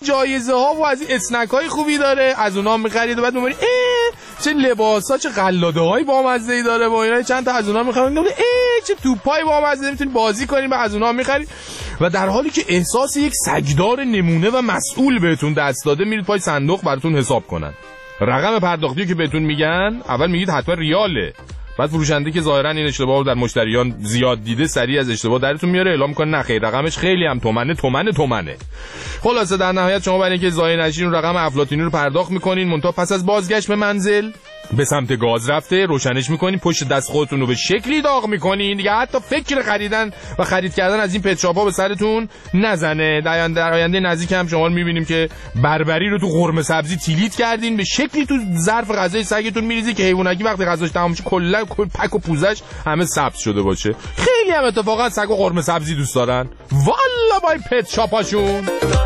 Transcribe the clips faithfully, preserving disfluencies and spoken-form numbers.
جایزه ها و از این اسنک های خوبی داره، از اونها میخرید و بعد میبینید چه لباس ها، چه قلاده های بامزه ای داره، با اینا چند تا از اونها میخرید، چه توپای بامزه میتونید بازی کنید و از اونها میخرید. و در حالی که احساس یک سگدار نمونه و مسئول بهتون دست داده، میرید پای صندوق براتون حساب کنن. رقم پرداختی که بهتون میگن، اول میگید حتما ریاله، بعد فروشنده که ظاهرا این اشتباه رو در مشتریان زیاد دیده سریع از اشتباه درتون میاره، اعلام کنه نه خیر رقمش خیلی هم تومنه تومنه تومنه. خلاصه در نهایت شما برای اینکه ضایع نشین رقم افلاطونی رو پرداخت میکنین، منتها پس از بازگشت به منزل به سمت گاز رفته روشنش میکنین، پشت دست خودتون رو به شکلی داغ میکنین دیگه حتی فکر خریدن و خرید کردن از این پت شاپ‌ها به سرتون نزنه. در آینده نزدیک هم شما میبینیم که بربری رو تو قرمه سبزی تیلیت کردین، به شکلی تو ظرف غذای سگتون میریزی که حیوانکی وقتی غذاش تمام شه کلا پک و پوزش همه سبز شده باشه. خیلی هم اتفاقا سگ و قرمه سبزی دوست دارن والا با پت شاپاشون.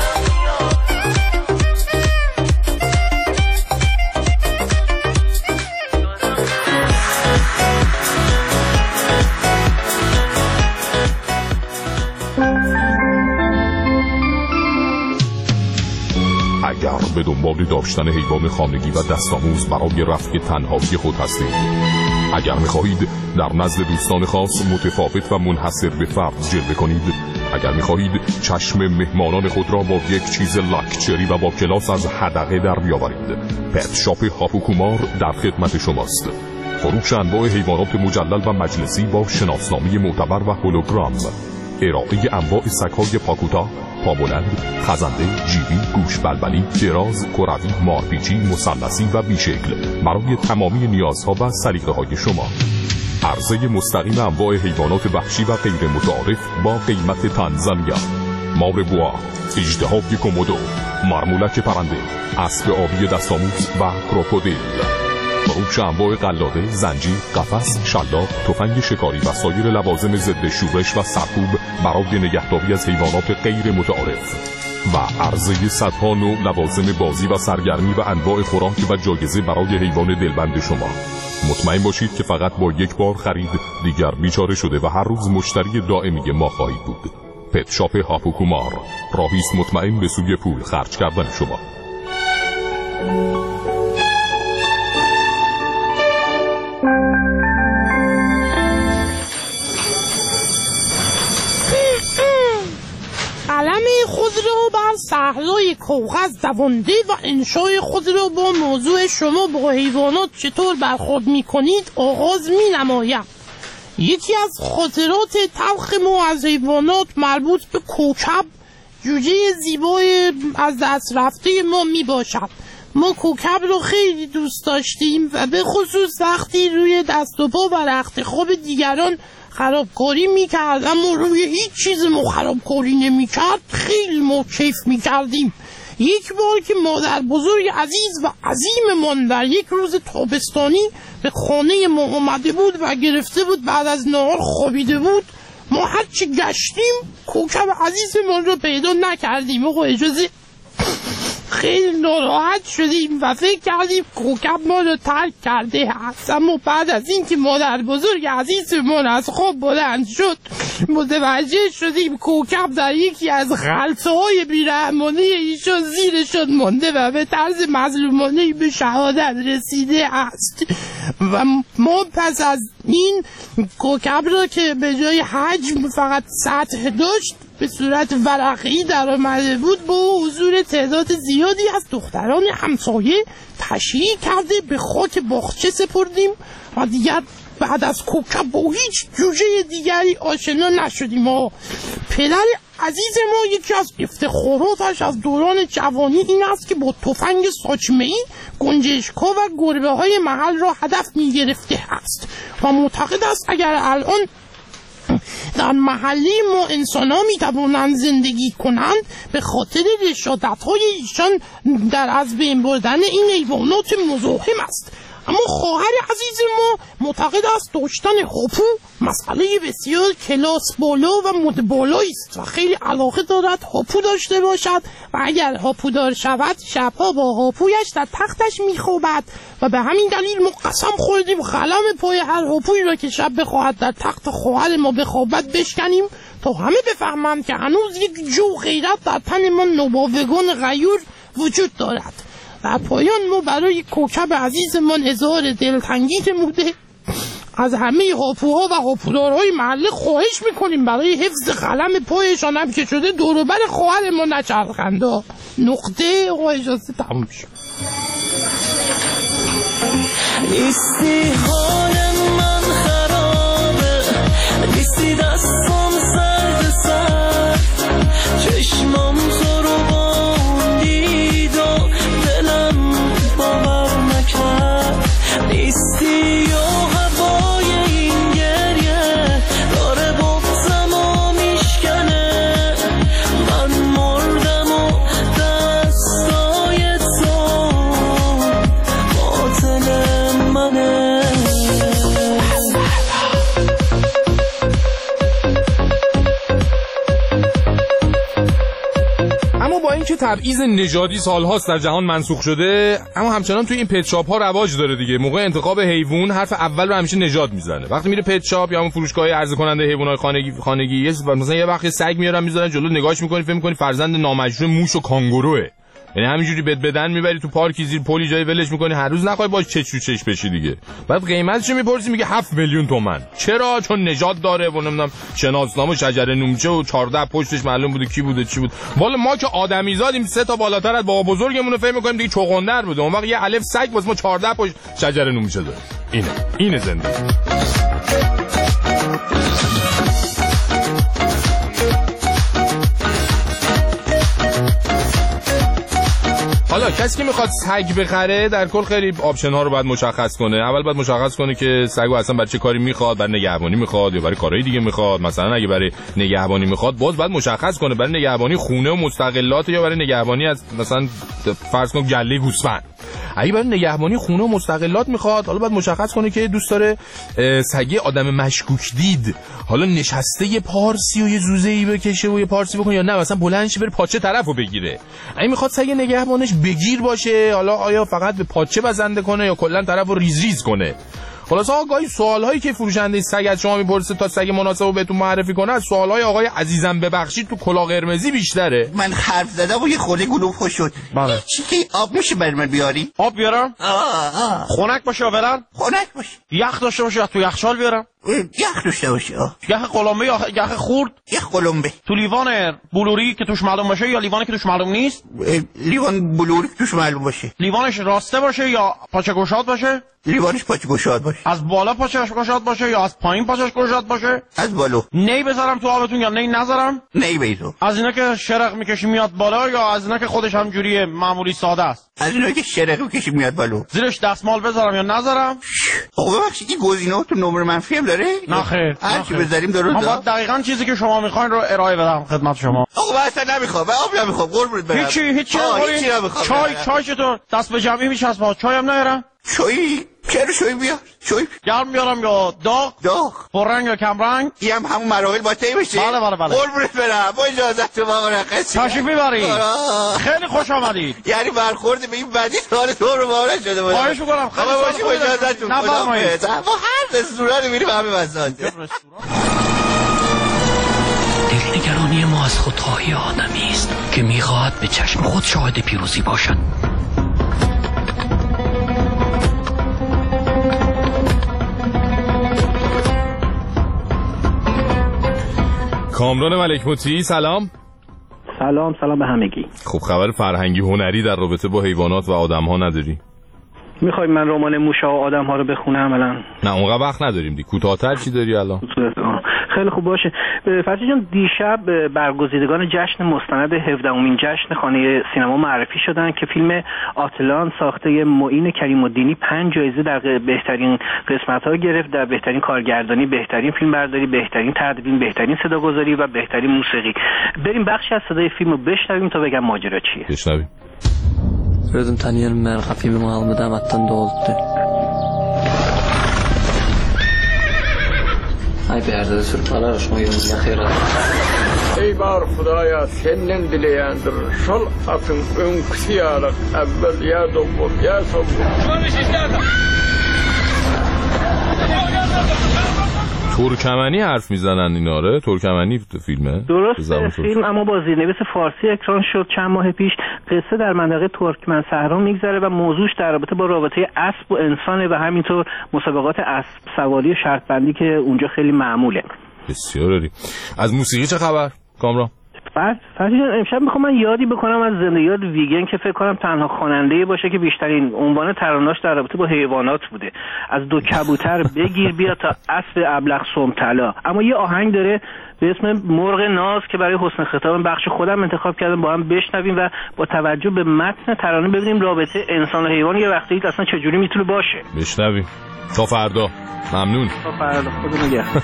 اگر به دنبال داشتن حیوان خانگی و دستاموز برای رفع تنهایی خود هستید، اگر می‌خواهید در نزد دوستان خاص متفاوت و منحصر به فرد جلوه کنید، اگر می‌خواهید چشم مهمانان خود را با یک چیز لاکچری و با کلاس از حدقه در بیاورید، پت شاپ هاپوکومار در خدمت شماست. فروش انواع حیوانات مجلل و مجلسی با شناسنامه معتبر و هولوگرام، ارائه انواع سگ‌های پاکوتا، پابلند، خزنده، جیبی، گوش بلبلی، دراز، کروی، مارپیچی، مثلثی و بیشکل برای تمامی نیازها و سلیقه‌های شما. عرضه مستقیم انواع حیوانات وحشی و غیر متعارف با قیمت تنزانیا، مار بوا، اژدهای کومودو، مرمولک پرنده، اسب آبی دستاموز و کروکودیل. فروش انواع قلاده، زنجیر، قفس، شلاق، تفنگ شکاری و سایر لوازم ضد شورش و سرکوب برای نگهداری از حیوانات غیر متعارف و عرضه صدها نوع لوازم بازی و سرگرمی و انواع خوراک و جایزه برای حیوان دلبند شما. مطمئن باشید که فقط با یک بار خرید دیگر بیچاره شده و هر روز مشتری دائمی ما خواهید بود. پت شاپ هاپوکومار، راهی است مطمئن به سوی پول خرج کردن شما. قلم خود را بر صحرای کاغذ دوانده و انشای خود را با موضوع شما با حیوانات چطور برخورد می کنید آغاز می نمایم. یکی از خاطرات تلخ ما از حیوانات مربوط به کوکب، جوجه زیبای از دست رفته ما می باشد. ما کوکب رو خیلی دوست داشتیم و به خصوص وقتی روی دست و پا و رخت خواب دیگران خرابکاری میکرد، اما روی هیچ چیز ما خرابکاری نمیکرد، خیلی ما کیف میکردیم. یک بار که مادر بزرگ عزیز و عظیممان در یک روز تابستانی به خانه ما آمده بود و گرفته بود بعد از نهار خوابیده بود، ما هرچی گشتیم کوکب عزیزمان رو پیدا نکردیم. آقا اجازه، خیلی ناراحت شدیم و فکر کردیم کوکب ما رو ترک کرده است. اما بعد از این که مادر بزرگ عزیزمان از خواب بلند شد متوجه شدیم کوکب در یکی از غلطه های بیرحمانه ایشان زیرشان مانده و به طرز مظلومانه به شهادت رسیده است. و ما پس از این کوکب را که به جای حجم فقط سطح داشت به صورت ورقی در آمده بود با حضور تعداد زیادی از دختران همسایه تشییع کرده به خاک باغچه سپردیم و دیگر بعد از کوکب با هیچ جوجه دیگری آشنا نشدیم. و پدر عزیز ما یکی از افتخاراتش از دوران جوانی این است که با تفنگ ساچمه‌ای گنجشک‌ها و گربه های محل را هدف می گرفته است و معتقد است اگر الان در محله ما انسان ها می توانند زندگی کنند به خاطر رشادت های ایشان در از بین بردن این حیوانات مزاحم است. اما خواهر عزیز ما معتقد است داشتن هاپو مسئله بسیار کلاس بالا و مد بالایی است و خیلی علاقه دارد هاپو داشته باشد و اگر هاپو دار شود شبها با هاپویش در تختش میخوابد و به همین دلیل ما قسم خوردیم قلم پای هر هاپویی را که شب بخواهد در تخت خواهر ما بخوابد بشکنیم تا همه بفهمند که هنوز یک جو غیرت در تن ما نوباوگان غیور وجود دارد. در پایان ما برای کوکب عزیزمان اظهار دلتنگی نموده از همه هاپوها و هاپودارهای محله خواهش میکنیم برای حفظ قلم پایشان هم که شده دوروبر خواهر ما نچرخند. نقطه و اجازه تموم شد. نیستی حال من خرابه، نیستی دستم سرد سر، چشمام تو رو باندید و دلم باور نکرد. نیستی یا هوای این گریه داره بغزم و میشکنه، من مردم و دستای تو باطل منه. اما با اینکه تبعیض نژادی سالهاست در جهان منسوخ شده، اما همچنان توی این پت شاپ ها رواج داره دیگه. موقع انتخاب حیوان حرف اول رو همیشه نژاد میزنه. وقتی میره پت شاپ یا اون فروشگاه عرضه کننده حیوانات خانگی خانگی مثلا یه وقت سگ میارن میذارن جلو، نگاهش میکنی فکر میکنی فرزند نامجروح موش و کانگوروه. یعنی همینجوری بد بدن میبری تو پارکی زیر پلی جای ولش میکنی، هر روز نخوای باش چش تو چش بشی دیگه. بعد قیمتش میپرسی میگه هفت میلیون تومان. چرا؟ چون نژاد داره و نمیدونم شناسنامه شجره نومچه و چهارده پشتش معلوم بوده کی بوده چی بود. والا ما که آدمیزادیم سه تا بالاتر از بابا بزرگمون رو فهم میکنیم دیگه چغندر بوده. اون وقت یه الف سگ واسه ما چهارده پشت شجره نومچه داره. اینه اینه زندگی. حالا کسی که میخواد سگ بخره در کل خیلی آپشن ها رو باید مشخص کنه. اول باید مشخص کنه که سگو اصلا برای چه کاری میخواد، برای نگهبانی میخواد یا برای کارهای دیگه میخواد. مثلا اگه برای نگهبانی میخواد باز باید مشخص کنه برای نگهبانی خونه و مستقلات یا برای نگهبانی از مثلا فرض کن گله گوسفند. اگه برای نگهبانی خونه و مستقلات میخواد حالا باید مشخص کنه که دوست داره سگی آدم مشکوک دید، حالا نشسته یه پارسی و یه زوزه‌ای بکشه و یه پارسی بکنه یا نه مثلا بلند شه بره پاچه طرفو بگیره. اگه میخواد سگ نگهبانش بگیر باشه حالا آیا فقط به پاچه بزنده کنه یا کلا طرفو ریز ریز کنه. خلاص آقا گاهی سوالایی که فروشنده سگ از شما میپرسه تا سگ مناسبو بهتون معرفی کنه از سوالای آقای عزیزم ببخشید تو کلاه قرمزی بیشتره. من حرف زدم و یه خورده گلوف شد. بله. چی که آب میشه برای من بیاری؟ آب بیارم؟ آه آه. خنک باشه یا ولن؟ خنک باشه. یخ داشته باشه یا تو یخچال بیارم؟ یخ داشته باشه. یخ قلمبه یا یخ خورد؟ یخ قلمبه. تو لیوان بلوری که توش معلوم باشه یا لیوانی که توش معلوم نیست؟ لیوان بلوری که توش معلوم باشه. لیوانش راسته باشه یا پاچه گشاد باشه؟ لیوانش پاچه گشاد باشه. از بالا پاچه‌اش گشاد باشه یا از پایین پاچه‌اش گشاد باشه؟ از بالا. نی بذارم تو آبتون یا نی نذارم؟ نی بیزو. از اینا که شرق میکشی میاد بالا یا از اینا که خودش هم جوری معمولی ساده است؟ از اینا که شرق میکشی میاد بالا. زیرش دستمال بذارم یا نذارم؟ آقا ببخشید این گزینه‌ها تو نمره منفی هم داره؟ نه خیر. هر چی بذاریم درسته. ما باید دقیقاً چیزی که شما میخواین رو ارائه بدم خدمت شما. آقا من اصلا نمیخوام. من آب نمیخوام. قربونت برم. هیچی هیچی نمیخوام. چای چای چطور؟ دست به جمعی میچسبه. چای هم نیارم؟ چای چرا چای بیار؟ چای گرم بیارم یا داغ؟ داغ. پررنگ یا کم رنگ؟ این هم همون مراحل با طی بشه؟ بله بله بله. قربونت برم. با اجازت تو آقا رقص. تشریف میبرید. خیلی خوش آمدید. یعنی برخورد به این بدی سوال تو رو باور شده بود. خواهش می‌کنم. خیلی خوش با اجازت تو. نفرمایید. ما هر رستوران میریم همه وسایل. دلنگرانی ما از خودخواهی آدمی است که می‌خواهد به چشم خود شاهد پیروزی باشد. کامران ملک مطیعی سلام. سلام سلام به همگی. خب خبر فرهنگی هنری در رابطه با حیوانات و آدم‌ها نداری؟ میخوای من رمان موشا و آدم‌ها رو بخونم الان؟ نه اونقدر وقت نداریم دی. کوتاه‌تر چی داری الان؟ خیلی خوب باشه. فرشید جان دیشب برگزیدگان جشن مستند هفدهمین جشن خانه سینما معرفی شدن که فیلم آتلان ساخته معین کریم الدینی پنج جایزه در بهترین قسمت‌ها گرفت، در بهترین کارگردانی، بهترین فیلمبرداری، بهترین تدوین، بهترین صداگذاری و بهترین موسیقی. بریم بخشی از صدای فیلم رو بشنویم تا بگم ماجرا چیه. بشنویم. Özüm tanıyan mən xəfimi müəllimə dəvətdən də oldu. Ay perde sürpalar hoşmayımız ya xeyrat. Ey bar Xudaya senden dileyendir. Şol atın önküsü yarak evvel ya dobur ya sobur. ترکمنی حرف میزنن این آره ترکمنی فیلمه درست فیلم اما با زیرنویس فارسی اکران شد چند ماه پیش. قصه در منطقه ترکمن صحرا میگذره و موضوعش در رابطه با رابطه اسب و انسانه و همینطور مسابقات اسب سواری شرط بندی که اونجا خیلی معموله. بسیار عالی. از موسیقی چه خبر کامران؟ بعد امشب میخوام من یادی بکنم از زندگیات ویگن که فکر کنم تنها خواننده باشه که بیشترین عنوان ترانه‌اش در رابطه با حیوانات بوده. از دو کبوتر بگیر بیا تا اسب ابلق سمطلا. اما یه آهنگ داره به اسم مرغ ناز که برای حسن خطاب بخش خودم انتخاب کردم با هم بشنویم و با توجه به متن ترانه ببینیم رابطه انسان و حیوان یه وقتی اصلا چجوری میتونه باشه. بشنویم. تا فردا. ممنون. تا فردا. خدا نگهدار.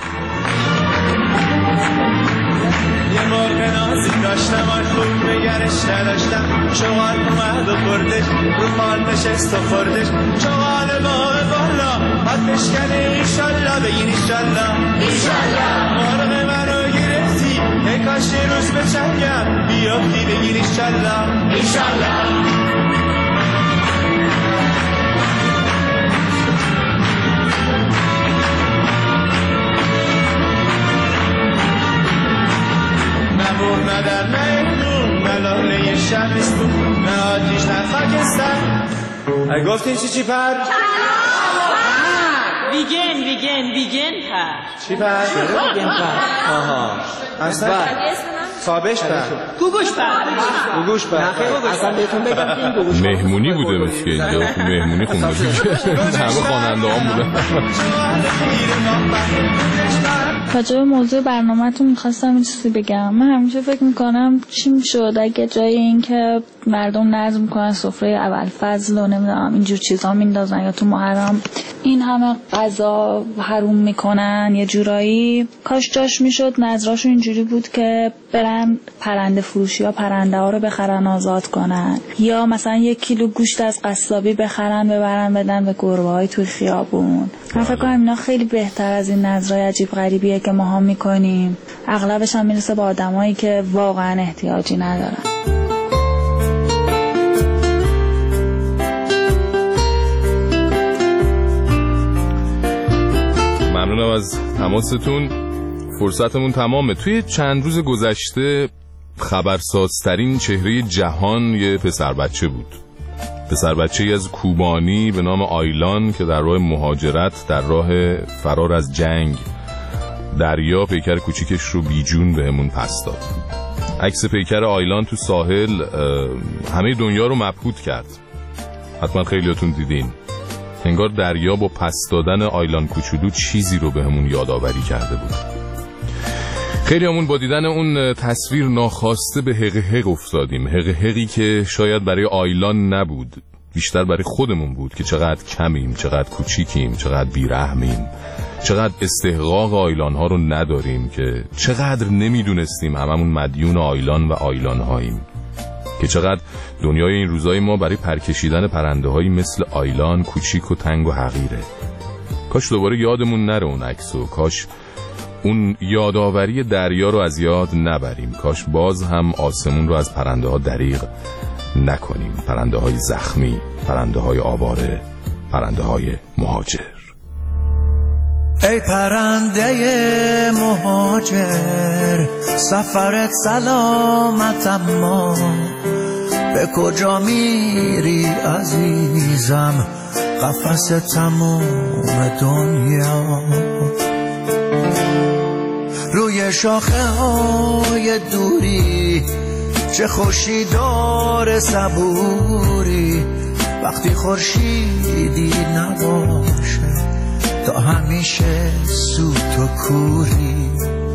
یه مرغ نازی داشتم آن خوب نگرش نداشتم شغال اومد و بردش رو پال نشست و خوردش شغال باه بالا حد بشکنه ایشالله بگین ایشالله ایشالله مرغ منو گرفتی ای کاش یه روز بچنگم بیافتی بگین ایشالله ایشالله نه در نه اکنون نه لاله شبستون نه آتیش نه خاکستر ای گفتین چی چی پر؟ ویگن ویگن ویگن پر چی پر؟ ویگن پر آها اصلا سابش پر گوگوش پر گوگوش پر اصلا بهتون بگم مهمونی بوده مثل اینجا مهمونی خونده همه خواننده هم بوده. راجع به موضوع برنامه‌تون می‌خواستم این چیزی بگم. من همیشه فکر می‌کنم چی می‌شد اگه جای این که مردم نظم کنن سفره اول فضل و نمیدونم اینجور چیزا میندازن یا تو محرم این همه غذا حروم میکنن یه جورایی کاش جاش میشد نظراشون اینجوری بود که برن پرنده فروشی یا پرنده ها رو بخرن آزاد کنن یا مثلا یک کیلو گوشت از قصابی بخرن ببرن بدن به گربه های توی خیابون. من فکر کنم اینا خیلی بهتر از این نظرای عجیب غریبیه که ما ها میکنیم. اغلبش هم میرسه با آدمایی که واقعا احتیاجی ندارن. ممنونم از تماستون. فرصتمون تمامه. توی چند روز گذشته خبرسازترین چهره جهان یه پسر بچه بود. پسر بچه‌ای از کوبانی به نام آیلان که در راه مهاجرت در راه فرار از جنگ دریا پیکر کوچیکش رو بیجون بهمون پس داد. عکس پیکر آیلان تو ساحل همه دنیا رو مبهوت کرد. حتما خیلیاتون دیدین. انگار دریا با پس دادن آیلان کوچولو چیزی رو بهمون یادآوری کرده بود. خیلی همون با دیدن اون تصویر ناخواسته به حقیق افتادیم. حقیقی که شاید برای آیلان نبود، بیشتر برای خودمون بود که چقدر کمیم، چقدر کوچیکیم، چقدر بیرحمیم، چقدر استحقاق آیلان ها رو نداریم، که چقدر نمیدونستیم هممون مدیون آیلان و آیلان هاییم، که چقدر دنیای این روزای ما برای پرکشیدن پرنده هایی مثل آیلان کوچیک و تنگ و حقیره. کاش دوباره یادمون نره اون عکسو، کاش اون یادآوری دریا رو از یاد نبریم، کاش باز هم آسمون رو از پرنده ها دریغ نکنیم. پرنده های زخمی، پرنده های آواره، پرنده های مهاجر. ای پرنده مهاجر سفرت سلامت، اما به کجا میری عزیزم؟ قفس تموم دنیا روی شاخه های دوری، چه خوشی داره صبوری وقتی خورشیدی نباشه، تا همیشه سوت و کوری.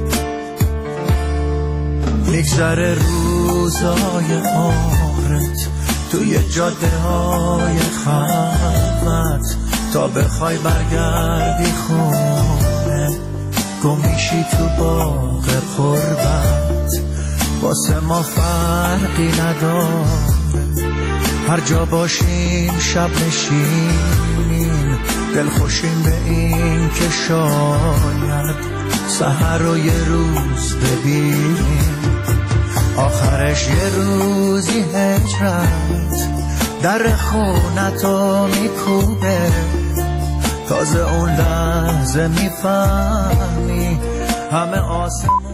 میگذره روزای عمرت توی جاده های خلوت، تا بخوای برگردی خونه گمیشی تو باغ قربت. واسه ما فرقی نداره هر جا باشیم، شب نشینیم دل خوشیم به این که شاید سحر رو یه روز ببینیم، آخرش یه روزی هجرت در خونتو میکوبه، تازه اون لحظه میفهمی همه آسمون